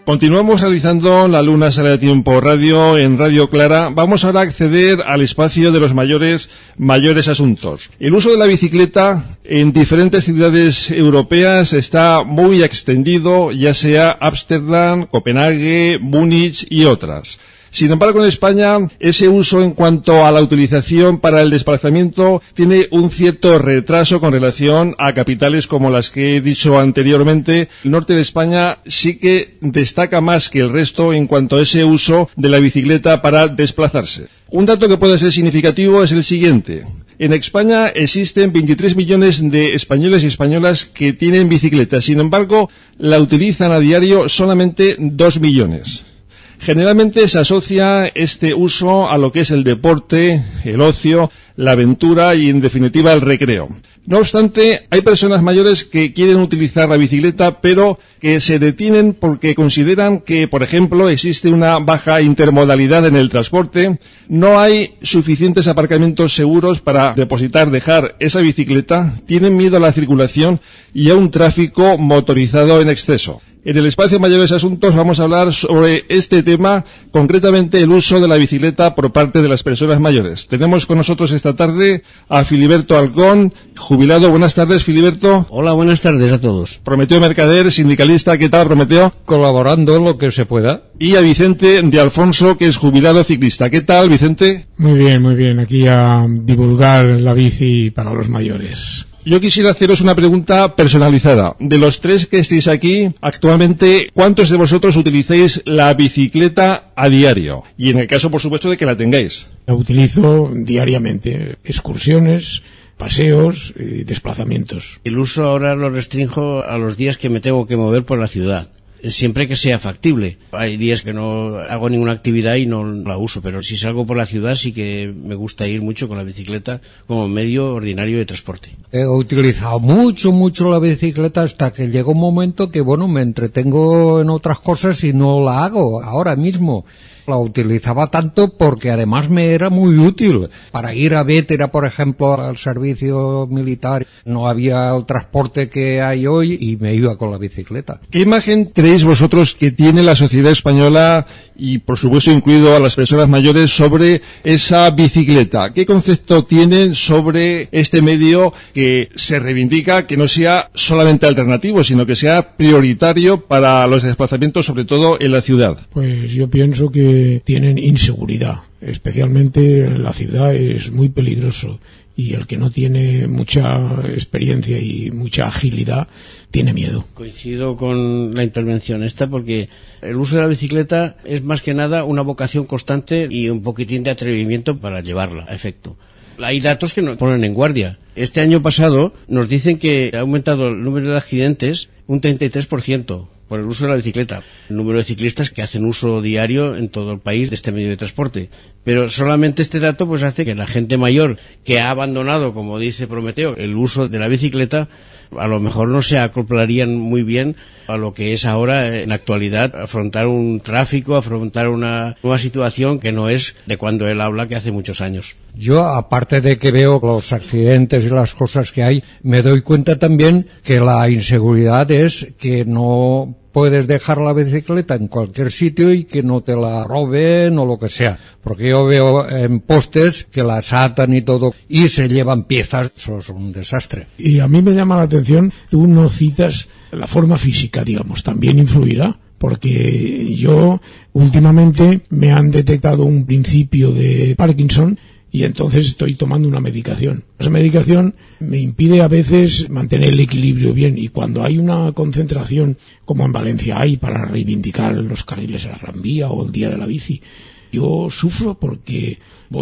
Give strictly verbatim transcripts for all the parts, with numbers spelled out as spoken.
Continuamos realizando la Luna Sala de Tiempo Radio en Radio Clara. Vamos ahora a acceder al espacio de los mayores, mayores asuntos. El uso de la bicicleta en diferentes ciudades europeas está muy extendido, ya sea Ámsterdam, Copenhague, Múnich y otras. Sin embargo, en España, ese uso en cuanto a la utilización para el desplazamiento tiene un cierto retraso con relación a capitales como las que he dicho anteriormente. El norte de España sí que destaca más que el resto en cuanto a ese uso de la bicicleta para desplazarse. Un dato que puede ser significativo es el siguiente. En España existen veintitrés millones de españoles y españolas que tienen bicicleta. Sin embargo, la utilizan a diario solamente dos millones. Generalmente se asocia este uso a lo que es el deporte, el ocio, la aventura y, en definitiva, el recreo. No obstante, hay personas mayores que quieren utilizar la bicicleta, pero que se detienen porque consideran que, por ejemplo, existe una baja intermodalidad en el transporte, no hay suficientes aparcamientos seguros para depositar, dejar esa bicicleta, tienen miedo a la circulación y a un tráfico motorizado en exceso. En el espacio Mayores Asuntos vamos a hablar sobre este tema, concretamente el uso de la bicicleta por parte de las personas mayores. Tenemos con nosotros esta tarde a Filiberto Alcón, jubilado. Buenas tardes, Filiberto. Hola, buenas tardes a todos. Prometeo Mercader, sindicalista. ¿Qué tal, Prometeo? Colaborando en lo que se pueda. Y a Vicente de Alfonso, que es jubilado ciclista. ¿Qué tal, Vicente? Muy bien, muy bien. Aquí a divulgar la bici para los mayores. Yo quisiera haceros una pregunta personalizada. De los tres que estéis aquí, actualmente, ¿cuántos de vosotros utilicéis la bicicleta a diario? Y en el caso, por supuesto, de que la tengáis. La utilizo diariamente. Excursiones, paseos y desplazamientos. El uso ahora lo restringo a los días que me tengo que mover por la ciudad. Siempre que sea factible. Hay días que no hago ninguna actividad y no la uso, pero si salgo por la ciudad sí que me gusta ir mucho con la bicicleta como medio ordinario de transporte. He utilizado mucho, mucho la bicicleta hasta que llega un momento que, bueno, me entretengo en otras cosas y no la hago ahora mismo. La utilizaba tanto porque además me era muy útil. Para ir a Vétera, por ejemplo, al servicio militar, no había el transporte que hay hoy y me iba con la bicicleta. ¿Qué imagen creéis vosotros que tiene la sociedad española, y por supuesto incluido a las personas mayores, sobre esa bicicleta? ¿Qué concepto tienen sobre este medio que se reivindica que no sea solamente alternativo, sino que sea prioritario para los desplazamientos, sobre todo en la ciudad? Pues yo pienso que tienen inseguridad, especialmente en la ciudad es muy peligroso y el que no tiene mucha experiencia y mucha agilidad tiene miedo. Coincido con la intervención esta porque el uso de la bicicleta es más que nada una vocación constante y un poquitín de atrevimiento para llevarla a efecto. Hay datos que nos ponen en guardia. Este año pasado nos dicen que ha aumentado el número de accidentes un treinta y tres por ciento. Por el uso de la bicicleta, el número de ciclistas que hacen uso diario en todo el país de este medio de transporte. Pero solamente este dato pues hace que la gente mayor que ha abandonado, como dice Prometeo, el uso de la bicicleta, a lo mejor no se acoplarían muy bien a lo que es ahora en la actualidad afrontar un tráfico, afrontar una nueva situación que no es de cuando él habla, que hace muchos años. Yo, aparte de que veo los accidentes y las cosas que hay, me doy cuenta también que la inseguridad es que no puedes dejar la bicicleta en cualquier sitio y que no te la roben o lo que sea. Porque yo veo en postes que las atan y todo y se llevan piezas. Eso es un desastre. Y a mí me llama la atención, tú no citas la forma física, digamos, también influirá. Porque yo, últimamente, me han detectado un principio de Parkinson y entonces estoy tomando una medicación. Esa medicación me impide a veces mantener el equilibrio bien y cuando hay una concentración, como en Valencia hay para reivindicar los carriles a la Gran Vía o el Día de la Bici, yo sufro porque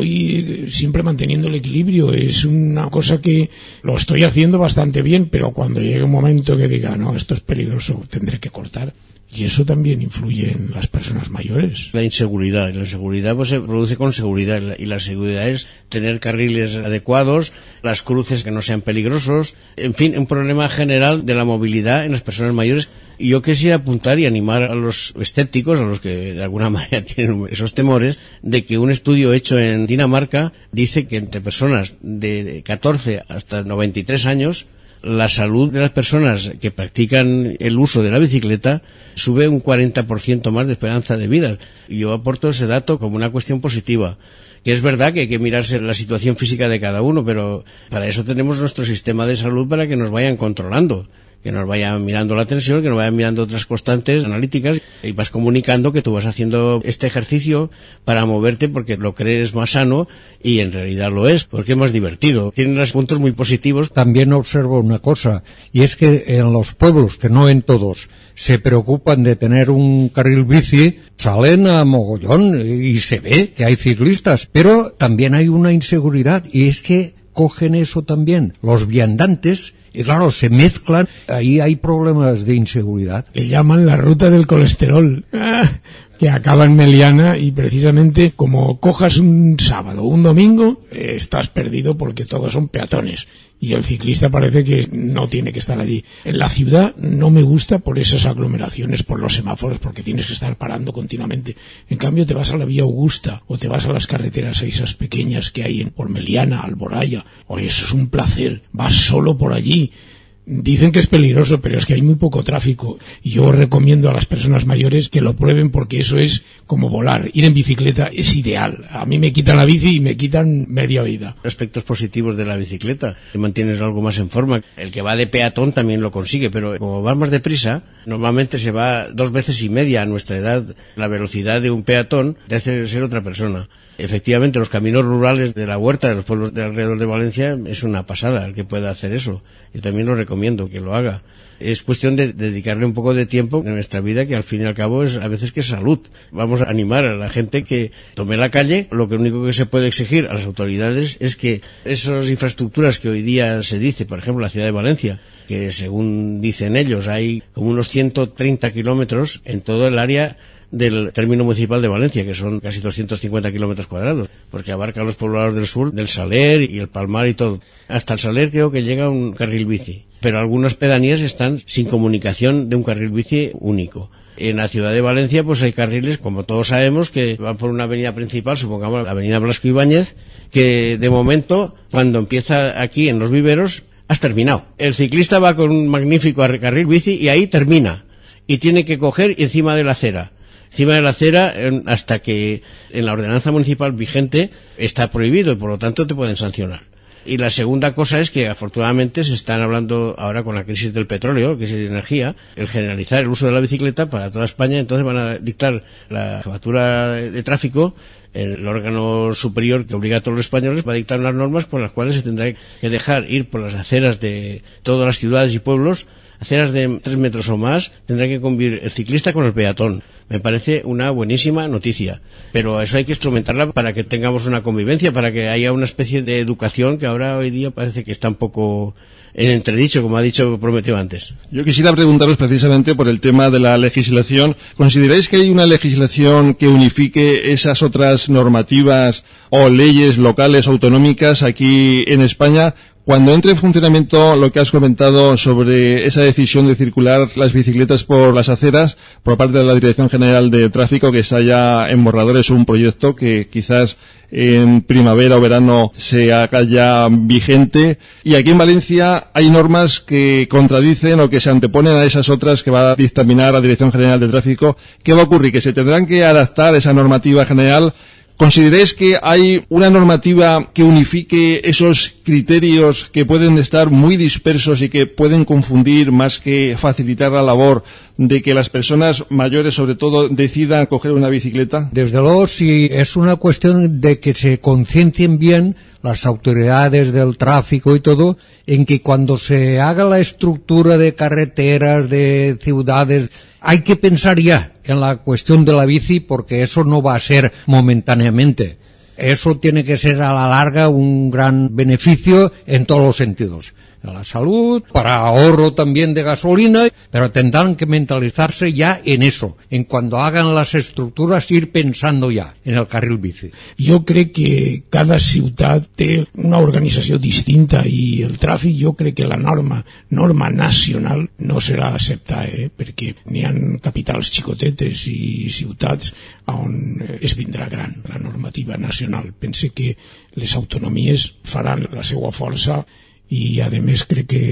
voy siempre manteniendo el equilibrio. Es una cosa que lo estoy haciendo bastante bien, pero cuando llegue un momento que diga, no, esto es peligroso, tendré que cortar. Y eso también influye en las personas mayores. La inseguridad. Y la inseguridad pues se produce con seguridad. Y la seguridad es tener carriles adecuados, las cruces que no sean peligrosos. En fin, un problema general de la movilidad en las personas mayores. Y yo quisiera apuntar y animar a los escépticos, a los que de alguna manera tienen esos temores, de que un estudio hecho en Dinamarca dice que entre personas de catorce hasta noventa y tres años la salud de las personas que practican el uso de la bicicleta sube un cuarenta por ciento más de esperanza de vida. Y yo aporto ese dato como una cuestión positiva. Que es verdad que hay que mirarse la situación física de cada uno, pero para eso tenemos nuestro sistema de salud para que nos vayan controlando, que nos vayan mirando la tensión, que nos vayan mirando otras constantes analíticas y vas comunicando que tú vas haciendo este ejercicio para moverte porque lo crees más sano y en realidad lo es, porque es más divertido. Tiene unos puntos muy positivos. También observo una cosa, y es que en los pueblos, que no en todos, se preocupan de tener un carril bici, salen a mogollón y se ve que hay ciclistas, pero también hay una inseguridad y es que cogen eso también los viandantes y claro, se mezclan, ahí hay problemas de inseguridad. Le llaman la ruta del colesterol, ¡ah!, que acaba en Meliana y precisamente como cojas un sábado o un domingo, eh, estás perdido porque todos son peatones y el ciclista parece que no tiene que estar allí. En la ciudad no me gusta por esas aglomeraciones, por los semáforos, porque tienes que estar parando continuamente. En cambio te vas a la Vía Augusta o te vas a las carreteras esas pequeñas que hay en, por Meliana, Alboraya, oye, eso es un placer, vas solo por allí. Dicen que es peligroso, pero es que hay muy poco tráfico. Y yo recomiendo a las personas mayores que lo prueben porque eso es como volar. Ir en bicicleta es ideal. A mí me quitan la bici y me quitan media vida. Aspectos positivos de la bicicleta. Te mantienes algo más en forma. El que va de peatón también lo consigue, pero como vas más deprisa, normalmente se va dos veces y media a nuestra edad. La velocidad de un peatón te hace ser otra persona. Efectivamente, los caminos rurales de la huerta de los pueblos de alrededor de Valencia es una pasada el que pueda hacer eso. Yo también lo recomiendo que lo haga. Es cuestión de dedicarle un poco de tiempo en nuestra vida, que al fin y al cabo es a veces que es salud. Vamos a animar a la gente que tome la calle. Lo que único que se puede exigir a las autoridades es que esas infraestructuras que hoy día se dice, por ejemplo, la ciudad de Valencia, que según dicen ellos hay como unos ciento treinta kilómetros en todo el área del término municipal de Valencia, que son casi doscientos cincuenta kilómetros cuadrados, porque abarca los poblados del sur, del Saler y el Palmar y todo. Hasta el Saler creo que llega un carril bici, pero algunas pedanías están sin comunicación de un carril bici único. En la ciudad de Valencia pues hay carriles, como todos sabemos, que van por una avenida principal, supongamos la avenida Blasco Ibáñez, que de momento, cuando empieza aquí en Los Viveros, has terminado. El ciclista va con un magnífico carril bici y ahí termina, y tiene que coger encima de la acera. Encima de la acera, hasta que en la ordenanza municipal vigente está prohibido y por lo tanto te pueden sancionar. Y la segunda cosa es que afortunadamente se están hablando ahora con la crisis del petróleo, crisis de energía, el generalizar el uso de la bicicleta para toda España. Entonces van a dictar la jefatura de tráfico, el órgano superior que obliga a todos los españoles, va a dictar unas normas por las cuales se tendrá que dejar ir por las aceras de todas las ciudades y pueblos, aceras de tres metros o más, tendrá que convivir el ciclista con el peatón. Me parece una buenísima noticia, pero eso hay que instrumentarla para que tengamos una convivencia, para que haya una especie de educación que ahora hoy día parece que está un poco en entredicho, como ha dicho, prometió antes. Yo quisiera preguntaros precisamente por el tema de la legislación. ¿Consideráis que hay una legislación que unifique esas otras normativas o leyes locales autonómicas aquí en España? Cuando entre en funcionamiento lo que has comentado sobre esa decisión de circular las bicicletas por las aceras por parte de la Dirección General de Tráfico, que está ya en borradores un proyecto que quizás en primavera o verano se haga ya vigente, y aquí en Valencia hay normas que contradicen o que se anteponen a esas otras que va a dictaminar la Dirección General de Tráfico. ¿Qué va a ocurrir? ¿Que se tendrán que adaptar esa normativa general? ¿Consideráis que hay una normativa que unifique esos criterios que pueden estar muy dispersos y que pueden confundir más que facilitar la labor de que las personas mayores, sobre todo, decidan coger una bicicleta? Desde luego, si es una cuestión de que se conciencien bien las autoridades del tráfico y todo, en que cuando se haga la estructura de carreteras, de ciudades, hay que pensar ya en la cuestión de la bici, porque eso no va a ser momentáneamente. Eso tiene que ser a la larga un gran beneficio en todos los sentidos. A la salud, para ahorro también de gasolina, pero tendrán que mentalizarse ya en eso, en cuando hagan las estructuras ir pensando ya en el carril bici. Jo crec que cada ciutat té una organització distinta i el tràfic, jo crec que la norma norma nacional no serà acceptada, eh? Perquè n'hi ha capitals xicotetes i ciutats on es vindrà gran la normativa nacional. Pense que les autonomies faran la seva força i a més crec que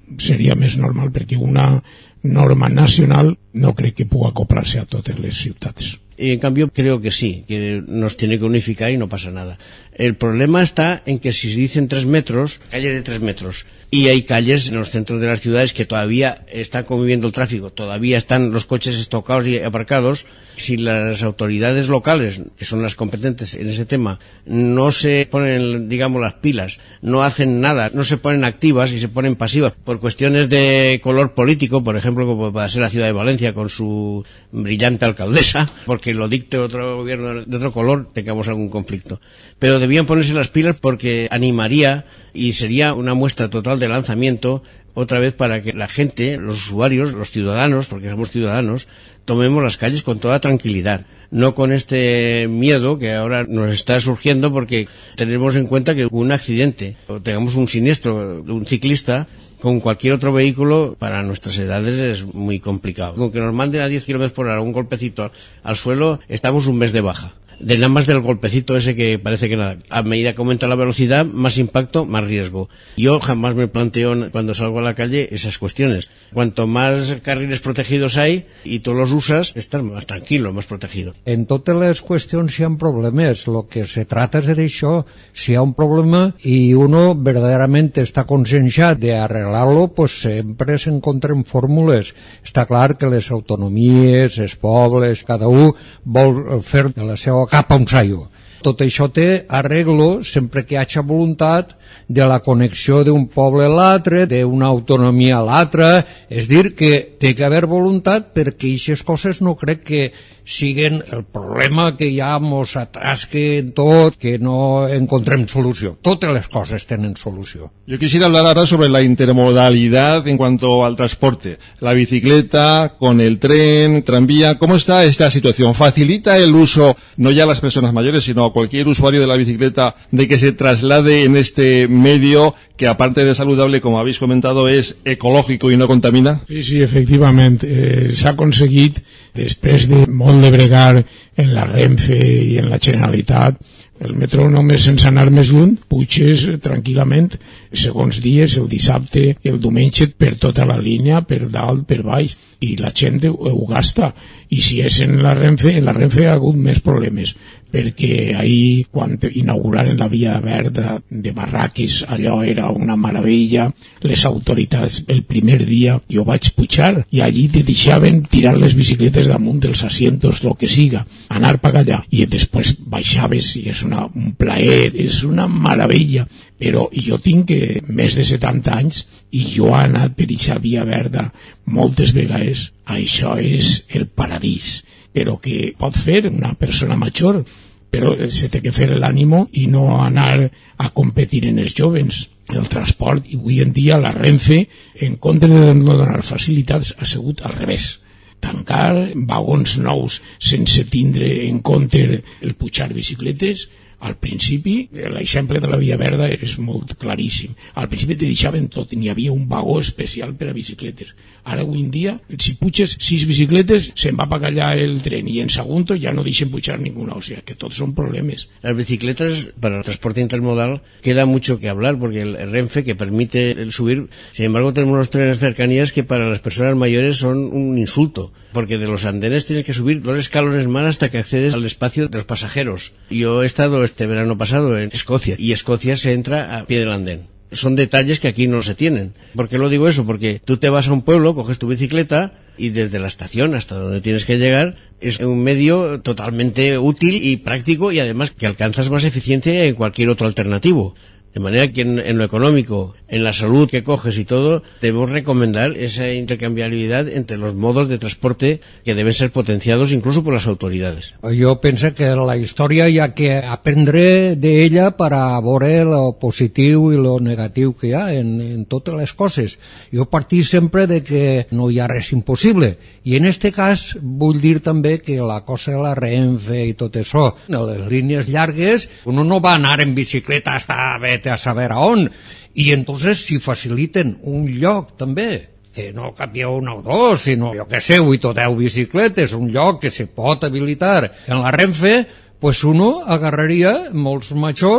seria més normal, perquè una norma nacional no crec que pugui acoplar-se a totes les ciutats. Y en cambio creo que sí, que nos tiene que unificar y no pasa nada. El problema está en que si se dicen tres metros, calle de tres metros, y hay calles en los centros de las ciudades que todavía están conviviendo el tráfico, todavía están los coches estocados y aparcados, si las autoridades locales, que son las competentes en ese tema, no se ponen, digamos, las pilas, no hacen nada, no se ponen activas y se ponen pasivas por cuestiones de color político, por ejemplo, como puede ser la ciudad de Valencia con su brillante alcaldesa, porque lo dicte otro gobierno de otro color, tengamos algún conflicto. Pero debían ponerse las pilas porque animaría y sería una muestra total de lanzamiento otra vez para que la gente, los usuarios, los ciudadanos, porque somos ciudadanos, tomemos las calles con toda tranquilidad, no con este miedo que ahora nos está surgiendo porque tenemos en cuenta que un accidente o tengamos un siniestro de un ciclista con cualquier otro vehículo para nuestras edades es muy complicado. Con que nos manden a diez kilómetros por hora un golpecito al, al suelo, estamos un mes de baja. De nada más del golpecito ese que parece que nada. A medida que aumenta la velocidad, más impacto, más riesgo. Yo jamás me planteo cuando salgo a la calle esas cuestiones. Cuanto más carriles protegidos hay y tú los usas, estás más tranquilo, más protegido. En totes les qüestions hi ha problemes. Lo que se trata és d'això. Si hi ha un problema i uno verdaderament està conscienciat d'arreglar-lo, pues sempre s'encontren fórmules. Està clar que les autonomies, els pobles, cada un vol fer de la seva cap a un saio. Tot això té arreglo sempre que hi hagi voluntat de la connexió d'un poble a l'altre, d'una autonomia a l'altra, és dir, que té que haver voluntat perquè aquestes coses no crec que siguen el problema que ja mos atrasque en tot, que no encontrem solució. Totes les coses tenen solució. Yo quisiera hablar ahora sobre la intermodalidad en cuanto al transporte. La bicicleta, con el tren, tranvía, ¿cómo está esta situación? ¿Facilita el uso, no ya a las personas mayores, sino a cualquier usuario de la bicicleta, de que se traslade en este medio que, aparte de saludable, como habéis comentado, es ecológico y no contamina? Sí, sí, efectivament. Eh, s'ha aconseguit, després de molt de bregar en la Renfe i en la Generalitat, el metro només sense anar més lluny, puges tranquil·lament, segons dies, el dissabte, el diumenge, per tota la línia, per dalt, per baix, i la gent ho, ho gasta. I si és en la Renfe, en la Renfe ha hagut més problemes, perquè ahir, quan inauguraren la via verda de Barraquis, allò era una meravella, les autoritats el primer dia jo vaig pujar i allí te deixaven tirar les bicicletes damunt dels asientos, lo que siga, anar per allà, i després baixaves i és una, un plaer, és una meravella. Però jo tinc que més de setanta anys i jo he anat per aquesta via verda moltes vegades. Això és el paradís, però que pot fer una persona major, però se té que fer l'ànimo i no anar a competir en els joves. El transport, i avui en dia la Renfe, en compte de no donar facilitats, ha sigut al revés. Tancar vagons nous sense tindre en compte el pujar bicicletes. Al principi, l'exemple de la via verda és molt claríssim. Al principi te deixaven tot, n'hi havia un vagó especial per a bicicletes. Ara, avui en dia, si puges sis bicicletes, se'n va pagar allà el tren, i en segundo ja no deixen pujar ninguna, o sea, que tots són problemes. Las bicicletas para el transporte intermodal queda mucho que hablar, porque el Renfe, que permite el subir, sin embargo tenemos unos trenes cercanías que para las personas mayores son un insulto, porque de los andenes tienes que subir dos escalones más hasta que accedes al espacio de los pasajeros. Yo he estado este verano pasado en Escocia, y Escocia se entra a pie del andén. Son detalles que aquí no se tienen. ¿Por qué lo digo eso? Porque tú te vas a un pueblo, coges tu bicicleta y desde la estación hasta donde tienes que llegar es un medio totalmente útil y práctico, y además que alcanzas más eficiencia en cualquier otro alternativo. De manera que en, en lo económico, en la salud que coges y todo, debemos recomendar esa intercambiabilidad entre los modos de transporte que deben ser potenciados incluso por las autoridades. Jo penso que la història hi ha que aprendre d'ella per a veure lo positiu i lo negatiu que hi ha en, en totes les coses. Jo partit sempre de que no hi ha res impossible, i en este cas vull dir també que la cosa de la Renfe i tot això, les línies llargues, uno no va anar en bicicleta hasta a saber a on, i entonces si faciliten un lloc també, que no canvia un o dos, sinó, jo que sé, vuit o deu bicicletes, un lloc que se pot habilitar en la Renfe, pues uno agarraria molts majors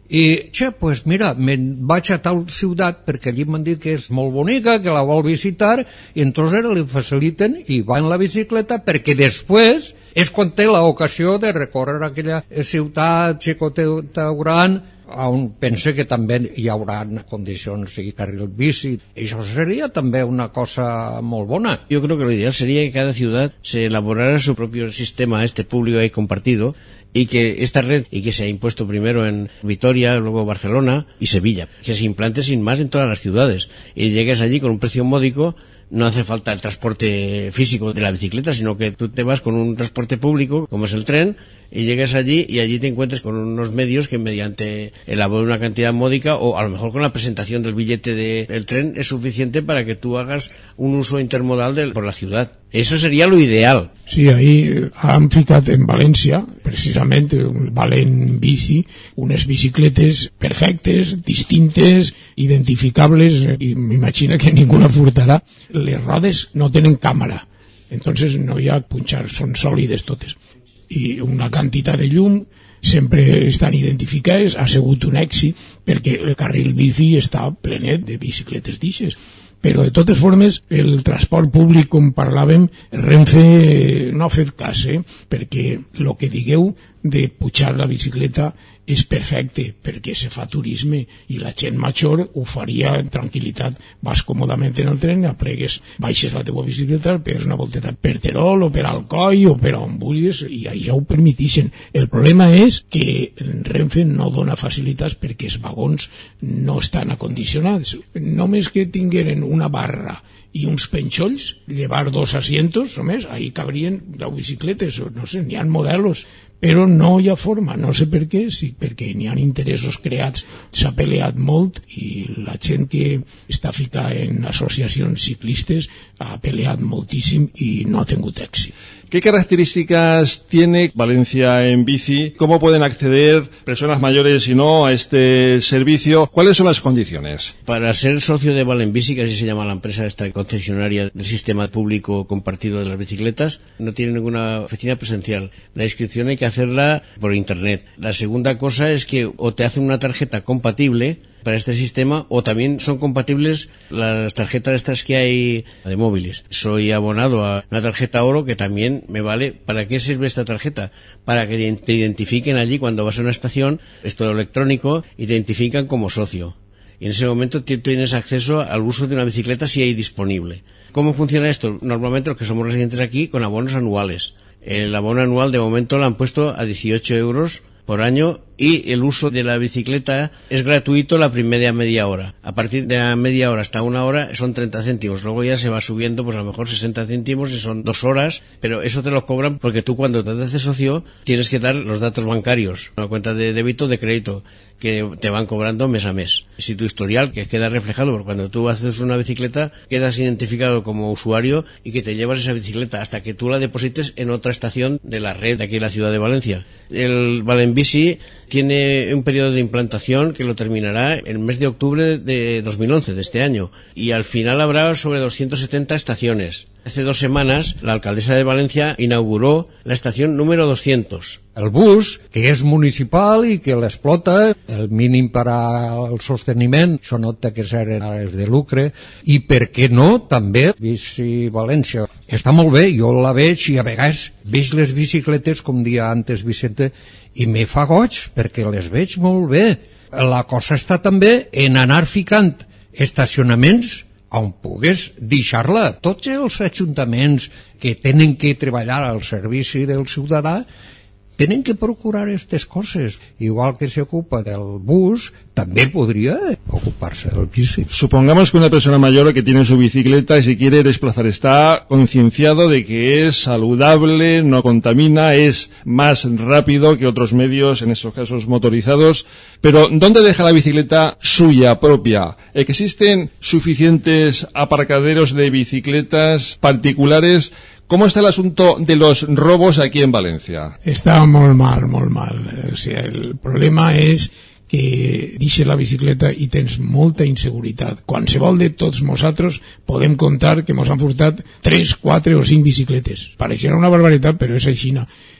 i, xe, pues mira, me'n vaig a tal ciutat perquè allí m'han dit que és molt bonica, que la vol visitar, i entonces li faciliten i va en la bicicleta perquè després és quan té l'ocasió de recórrer aquella ciutat xicoteta gran, on pense que també hi haurà condicions i carril bici. Això seria també una cosa molt bona. Yo creo que lo ideal sería que cada ciudad se elaborara su propio sistema este público y compartido, y que esta red, y que se ha impuesto primero en Vitoria, luego Barcelona y Sevilla, que se implante sin más en todas las ciudades y llegues allí con un precio módico. No hace falta el transporte físico de la bicicleta, sino que tú te vas con un transporte público, como es el tren, y llegas allí y allí te encuentres con unos medios que mediante el abono de una cantidad módica, o a lo mejor con la presentación del billete de, del tren, es suficiente para que tú hagas un uso intermodal de, por la ciudad. Eso sería lo ideal. Sí, ahí han ficat en València, precisament, valen bici, unes bicicletes perfectes, distintes, identificables, i m'imagino que ningú la furtarà. Les rodes no tenen càmera, entonces no hi ha punxar, són sòlides totes. I una quantitat de llum, sempre estan identificades, ha sigut un èxit, perquè el carril bici està plenet de bicicletes d'ixes. Però de totes formes el transport públic, com parlàvem, Renfe no ha fet cas, eh? Perquè el que digueu de pujar la bicicleta és perfecte, perquè se fa turisme i la gent major ho faria en tranquil·litat. Vas còmodament en el tren, aplegues, baixes la teva bicicleta, pegues una volteta per Terol o per Alcoi o per on vulguis i ja ho permetixen. El problema és que Renfe no dona facilitats perquè els vagons no estan acondicionats. Només que tingueren una barra i uns penxolls, llevar dos asientos, només, ahí cabrien deu bicicletes, no sé, n'hi ha modelos, però no hi ha forma, no sé per què, sí, perquè n'hi ha interessos creats, s'ha peleat molt i la gent que està ficada en associacions ciclistes ha peleat moltíssim i no ha tingut èxit. ¿Qué características tiene Valencia en bici? ¿Cómo pueden acceder personas mayores y no a este servicio? ¿Cuáles son las condiciones? Para ser socio de Valenbici, que así se llama la empresa esta concesionaria del sistema público compartido de las bicicletas, no tiene ninguna oficina presencial. La inscripción hay que hacerla por internet. La segunda cosa es que o te hacen una tarjeta compatible para este sistema, o también son compatibles las tarjetas estas que hay de móviles. Soy abonado a una tarjeta oro que también me vale. ¿Para qué sirve esta tarjeta? Para que te identifiquen allí cuando vas a una estación, es todo electrónico, y te identifican como socio. Y en ese momento tienes acceso al uso de una bicicleta si hay disponible. ¿Cómo funciona esto? Normalmente los que somos residentes aquí con abonos anuales. El abono anual de momento lo han puesto a dieciocho euros por año, y el uso de la bicicleta es gratuito la primera media hora. A partir de la media hora hasta una hora son treinta céntimos. Luego ya se va subiendo, pues a lo mejor sesenta céntimos y son dos horas, pero eso te lo cobran porque tú cuando te haces socio tienes que dar los datos bancarios, una cuenta de débito o de crédito, que te van cobrando mes a mes. Si tu historial, que queda reflejado, porque cuando tú haces una bicicleta quedas identificado como usuario y que te llevas esa bicicleta hasta que tú la deposites en otra estación de la red de aquí en la ciudad de Valencia. El Valenbici tiene un periodo de implantación que lo terminará en el mes de octubre de dos mil once, de este año, y al final habrá sobre doscientas setenta estaciones. Hace dos semanas la alcaldesa de Valencia inauguró la estación número doscientos. El bus, que és municipal i que l'explota, el mínim per al sosteniment, això no té que ser és de lucre, i per què no, també, Bici València. Està molt bé, jo la veig i a vegades veig les bicicletes, com dia antes Vicente, i me fa goig, perquè les veig molt bé. La cosa està també en anar ficant estacionaments on pugues deixar-la. Tots els ajuntaments que tenen que treballar al servici del ciutadà tenen que procurar aquestes coses. Igual que se ocupa del bus, també podria ocupar-se del bici. Supongamos que una persona mayor que tiene su bicicleta y se quiere desplazar está concienciado de que es saludable, no contamina, es más rápido que otros medios, en esos casos motorizados, pero ¿dónde deja la bicicleta suya, propia? ¿Existen suficientes aparcaderos de bicicletas particulares? ¿Cómo está el asunto de los robos aquí en Valencia? Està molt mal, molt mal. O sigui, el problema és que deixes la bicicleta i tens molta inseguretat. Qualsevol de tots nosaltres podem contar que mos han furtat tres, quatre o cinc bicicletes. Pareixerà una barbaritat, però és així.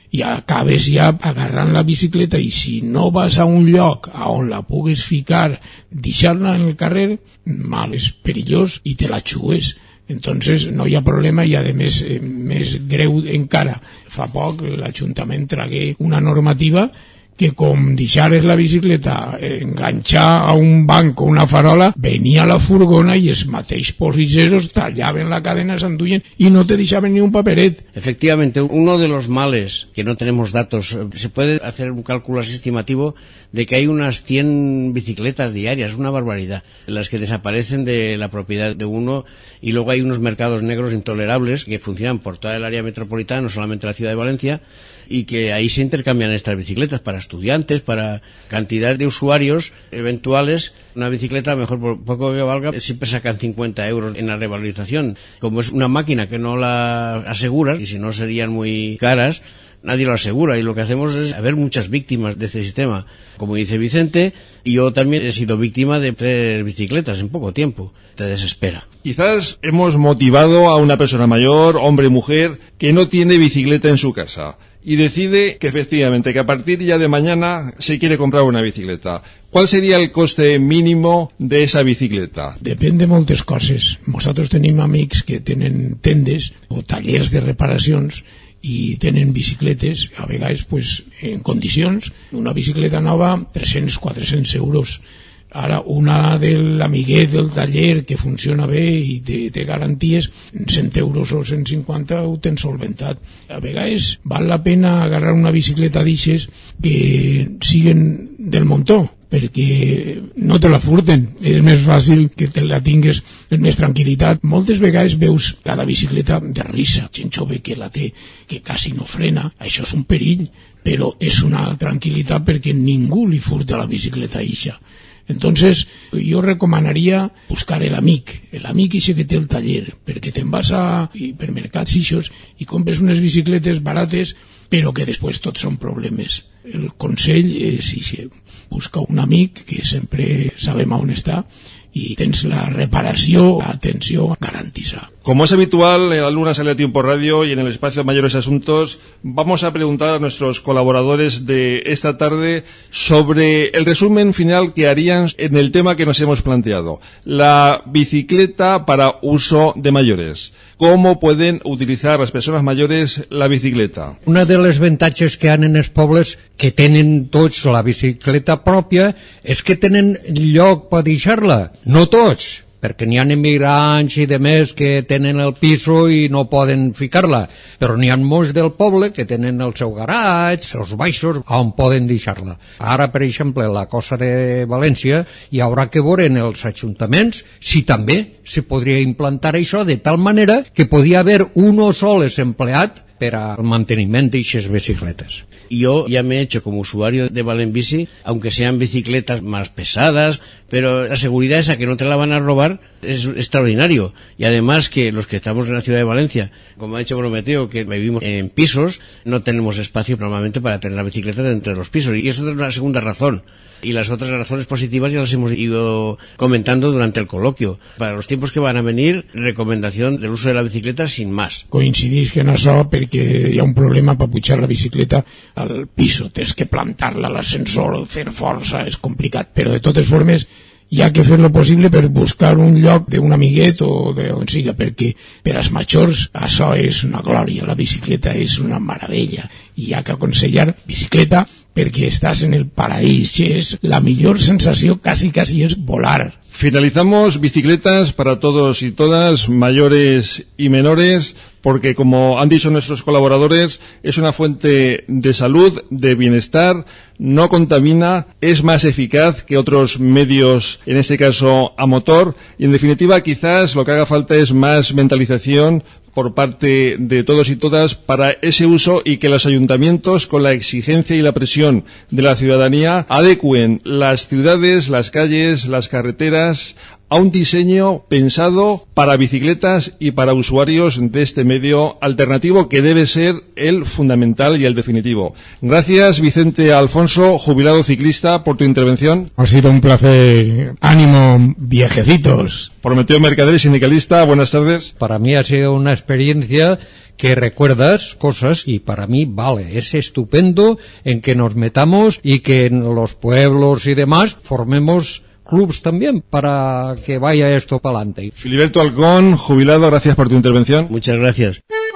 i acabes ja agarrant la bicicleta, i si no vas a un lloc on la pugues ficar, deixar-la en el carrer, mal, és perillós i te la xues. Entonces no hi ha problema, i a més, eh, més greu encara. Fa poc l'Ajuntament tragué una normativa que com deixares la bicicleta enganxar a un banc o una farola, venia la furgona i els mateixos polisseros tallaven la cadena, s'enduien y no te dejaban ni un paperet. Efectivamente, uno de los males, que no tenemos datos, se puede hacer un cálculo así estimativo de que hay unas cien bicicletas diarias, una barbaridad, las que desaparecen de la propiedad de uno, y luego hay unos mercados negros intolerables que funcionan por toda el área metropolitana, no solamente la ciudad de Valencia, y que ahí se intercambian estas bicicletas para estudiantes, para cantidad de usuarios eventuales. Una bicicleta, a lo mejor por poco que valga, siempre sacan cincuenta euros en la revalorización. Como es una máquina que no la aseguras, y si no serían muy caras, nadie lo asegura, y lo que hacemos es haber muchas víctimas de este sistema. Como dice Vicente, yo también he sido víctima de tres bicicletas en poco tiempo. Te desespera. Quizás hemos motivado a una persona mayor, hombre o mujer, que no tiene bicicleta en su casa, y decide que efectivamente que a partir ya de mañana se quiere comprar una bicicleta. ¿Cuál sería el coste mínimo de esa bicicleta? Depèn de moltes coses. Nosaltres tenim amics que tenen tendes o tallers de reparacions i tenen bicicletes, a vegades pues, en condicions, una bicicleta nova, tres-cents a quatre-cents euros. Ara, una de l'amiguet del taller que funciona bé i té, té garanties, cent euros o cent cinquanta ho tens solventat. A vegades val la pena agarrar una bicicleta d'ixes que siguen del muntó, perquè no te la furten, és més fàcil que te la tingues amb més tranquil·litat. Moltes vegades veus cada bicicleta de risa, gent jove que la té, que quasi no frena, això és un perill, però és una tranquil·litat perquè ningú li furta la bicicleta ixa. Entonces, yo recomanaría buscar el amic, el amic ese que té el taller, perquè te'n vas a hipermercats ixos i compres unes bicicletes barates, però que després tots són problemes. El consell és ixe, busca un amic que sempre sabem on està y tens la reparació, la atenció garantizada. Como es habitual en la Luna Sale a Tiempo Radio y en el espacio Mayores Asuntos, vamos a preguntar a nuestros colaboradores de esta tarde sobre el resumen final que harían en el tema que nos hemos planteado, la bicicleta para uso de mayores. ¿Cómo pueden utilizar las personas mayores la bicicleta? Una de les avantatges que han en els pobles que tenen tots la bicicleta pròpia és que tenen lloc per deixar-la. No tots, perquè n'hi ha emigrants i demés que tenen el piso i no poden ficar-la, però n'hi ha molts del poble que tenen el seu garatge, els baixos, on poden deixar-la. Ara, per exemple, la Cosa de València, hi haurà que veure en els ajuntaments si també se podria implantar això de tal manera que podia haver un sol empleat per al manteniment d'aixes bicicletes. Yo ya me he hecho como usuario de Valenbici, aunque sean bicicletas más pesadas, pero la seguridad esa que no te la van a robar es extraordinario. Y además que los que estamos en la ciudad de Valencia, como ha dicho Prometeo, que vivimos en pisos, no tenemos espacio normalmente para tener la bicicleta entre los pisos. Y eso es una segunda razón. Y las otras razones positivas ya las hemos ido comentando durante el coloquio. Para los tiempos que van a venir, recomendación del uso de la bicicleta sin más. Coincidís que en això perquè hi ha un problema per pujar la bicicleta al piso, tens que plantar-la a l'ascensor, fer força, és complicat, però de totes formes hi ha que fer lo possible per buscar un lloc d'un amiguet o d'on siga, perquè per als majors això és una glòria, la bicicleta és una meravella i hi ha que aconsellar bicicleta perquè estàs en el paraís, és la millor sensació, quasi, quasi és volar. Finalizamos bicicletas para todos y todas, mayores y menores, porque como han dicho nuestros colaboradores, es una fuente de salud, de bienestar, no contamina, es más eficaz que otros medios, en este caso a motor, y en definitiva quizás lo que haga falta es más mentalización por parte de todos y todas para ese uso y que los ayuntamientos, con la exigencia y la presión de la ciudadanía, adecúen las ciudades, las calles, las carreteras a un diseño pensado para bicicletas y para usuarios de este medio alternativo que debe ser el fundamental y el definitivo. Gracias, Vicente Alfonso, jubilado ciclista, por tu intervención. Ha sido un placer. Ánimo, viejecitos. Prometeo Mercader y sindicalista, buenas tardes. Para mí ha sido una experiencia que recuerdas cosas y para mí vale, es estupendo en que nos metamos y que en los pueblos y demás formemos clubs también para que vaya esto para adelante. Filiberto Alcón, jubilado, gracias por tu intervención. Muchas gracias.